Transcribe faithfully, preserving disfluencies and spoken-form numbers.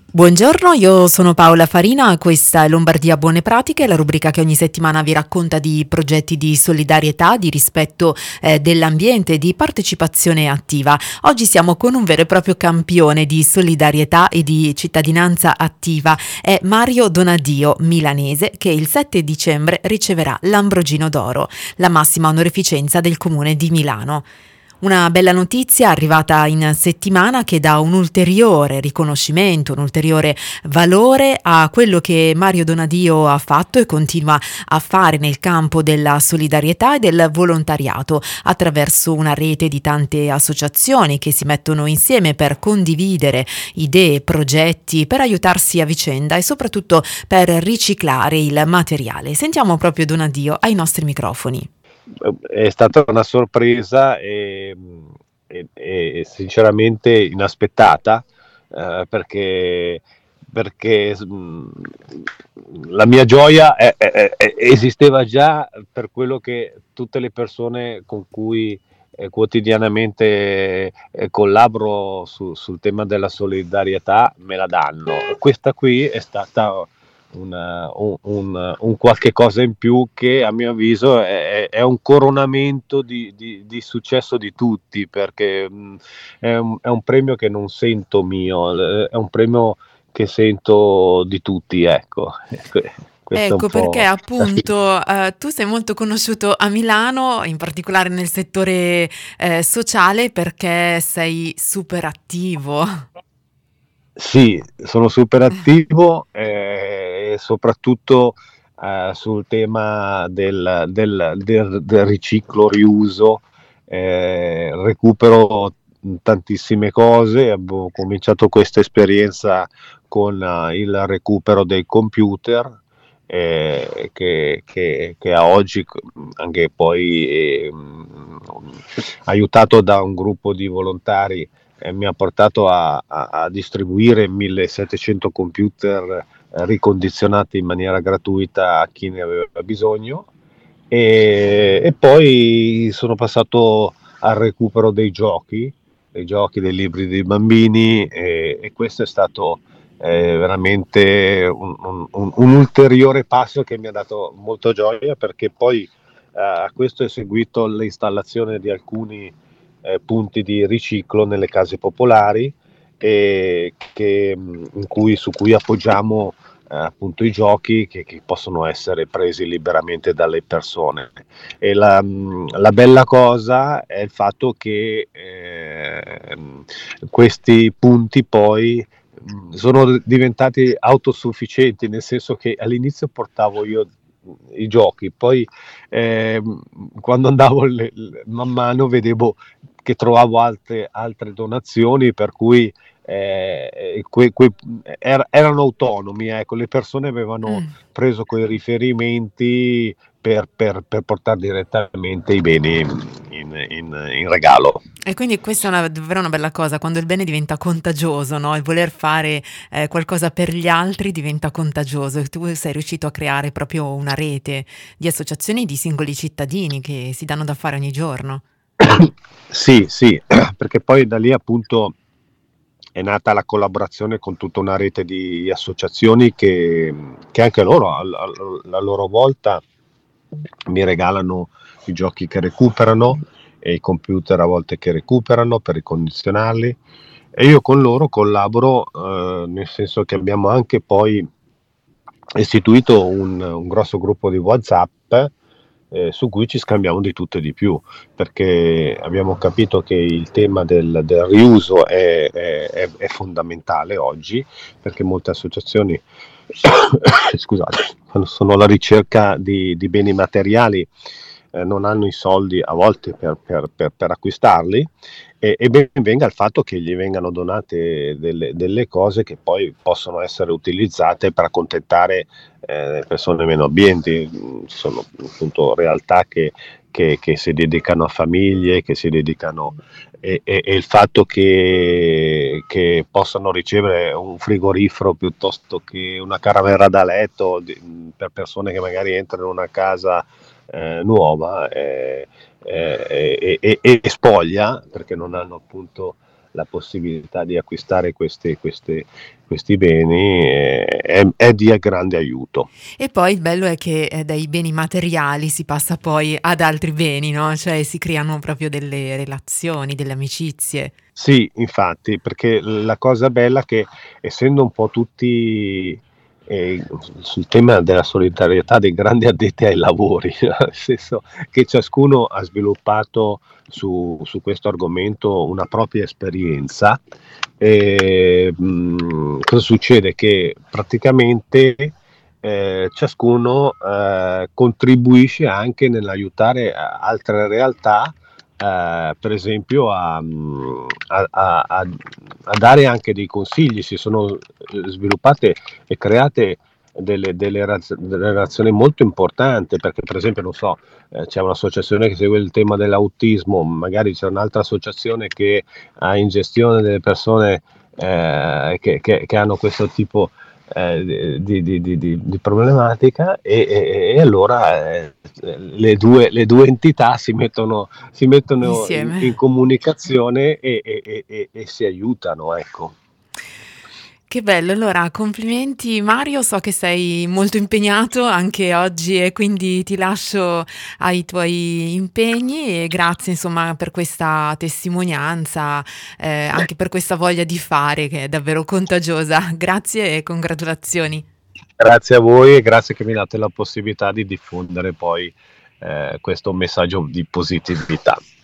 Buongiorno, io sono Paola Farina, questa è Lombardia Buone Pratiche, la rubrica che ogni settimana vi racconta di progetti di solidarietà, di rispetto eh, dell'ambiente e di partecipazione attiva. Oggi siamo con un vero e proprio campione di solidarietà e di cittadinanza attiva, è Mario Donadio, milanese, che il sette dicembre riceverà l'Ambrogino d'Oro, la massima onorificenza del comune di Milano. Una bella notizia arrivata in settimana che dà un ulteriore riconoscimento, un ulteriore valore a quello che Mario Donadio ha fatto e continua a fare nel campo della solidarietà e del volontariato attraverso una rete di tante associazioni che si mettono insieme per condividere idee, progetti, per aiutarsi a vicenda e soprattutto per riciclare il materiale. Sentiamo proprio Donadio ai nostri microfoni. È stata una sorpresa e, e- e sinceramente inaspettata, eh, perché, perché mh, la mia gioia è- è- è- esisteva già per quello che tutte le persone con cui eh, quotidianamente eh, collaboro su- sul tema della solidarietà me la danno. Questa qui è stata una- un, un- un qualche cosa in più che a mio avviso è, è un coronamento di, di- di successo di tutti, perché mh, è un, è un premio che non sento mio, eh, è un premio che sento di tutti, ecco. Questo è un Ecco perché po' la fi- appunto eh, tu sei molto conosciuto a Milano, in particolare nel settore eh, sociale, perché sei super attivo. Sì, sono super attivo, eh, e soprattutto eh, sul tema del, del- del- del riciclo, riuso, eh, recupero tantissime cose. Abbiamo cominciato questa esperienza con eh, il recupero dei computer, eh, che, che- che a oggi, anche poi eh, aiutato da un gruppo di volontari, eh, mi ha portato a, a- a distribuire millesettecento computer eh, ricondizionati in maniera gratuita a chi ne aveva bisogno, e, e poi sono passato al recupero dei giochi, dei giochi, dei libri dei bambini, e, e questo è stato eh, veramente un, un- un- un ulteriore passo che mi ha dato molta gioia, perché poi eh, a questo è seguito l'installazione di alcuni eh, punti di riciclo nelle case popolari, e che, in cui, su cui appoggiamo eh, appunto i giochi che, che possono essere presi liberamente dalle persone. E la, la bella cosa è il fatto che eh, questi punti poi mh, sono diventati autosufficienti, nel senso che all'inizio portavo io i giochi, poi eh, quando andavo le, le, man mano vedevo che trovavo altre, altre donazioni, per cui eh, que, que, er, erano autonomi, ecco, le persone avevano Mm. preso quei riferimenti per, per, per portare direttamente i beni in, in, in regalo. E quindi questa è una, davvero una bella cosa, quando il bene diventa contagioso, no? Il voler fare eh, qualcosa per gli altri diventa contagioso e tu sei riuscito a creare proprio una rete di associazioni di singoli cittadini che si danno da fare ogni giorno. Sì, sì, perché poi da lì appunto è nata la collaborazione con tutta una rete di associazioni che, che anche loro alla loro volta mi regalano i giochi che recuperano e i computer a volte che recuperano per ricondizionarli, e io con loro collaboro, eh, nel senso che abbiamo anche poi istituito un, un grosso gruppo di WhatsApp, eh, su cui ci scambiamo di tutto e di più, perché abbiamo capito che il tema del, del riuso è, è- è- è fondamentale oggi, perché molte associazioni scusate, quando sono alla ricerca di, di beni materiali eh, non hanno i soldi a volte per, per- per- per acquistarli, e, e ben venga il fatto che gli vengano donate delle, delle cose che poi possono essere utilizzate per accontentare eh, persone meno abbienti. Ci sono appunto realtà che, che- che si dedicano a famiglie, che si dedicano, e, e- e il fatto che, che possano ricevere un frigorifero piuttosto che una camera da letto di- per persone che magari entrano in una casa eh, nuova, eh, eh, e, e- e spoglia, perché non hanno appunto la possibilità di acquistare questi, questi, questi beni eh, è, è di grande aiuto. E poi il bello è che eh, dai beni materiali si passa poi ad altri beni, no? Cioè si creano proprio delle relazioni, delle amicizie. Sì, infatti, perché la cosa bella è che essendo un po' tutti eh, sul tema della solidarietà dei grandi addetti ai lavori, nel senso che ciascuno ha sviluppato su, su questo argomento una propria esperienza, e, mh, cosa succede? Che praticamente eh, ciascuno eh, contribuisce anche nell'aiutare a- altre realtà, eh, per esempio a, mh, a- a- a- a dare anche dei consigli. Si sono eh, sviluppate e create delle, delle raz- delle relazioni molto importanti, perché per esempio non so, eh, c'è un'associazione che segue il tema dell'autismo, magari c'è un'altra associazione che ha in gestione delle persone eh, che, che- che hanno questo tipo eh, di, di- di- di- di problematica, e, e- e allora eh, le, due, le due entità si mettono, si mettono in, in Insieme. comunicazione e, e- e- e- e si aiutano, ecco. Che bello, allora complimenti Mario, so che sei molto impegnato anche oggi e quindi ti lascio ai tuoi impegni e grazie insomma per questa testimonianza, eh, anche per questa voglia di fare che è davvero contagiosa. Grazie e congratulazioni. Grazie a voi e grazie che mi date la possibilità di diffondere poi eh, questo messaggio di positività.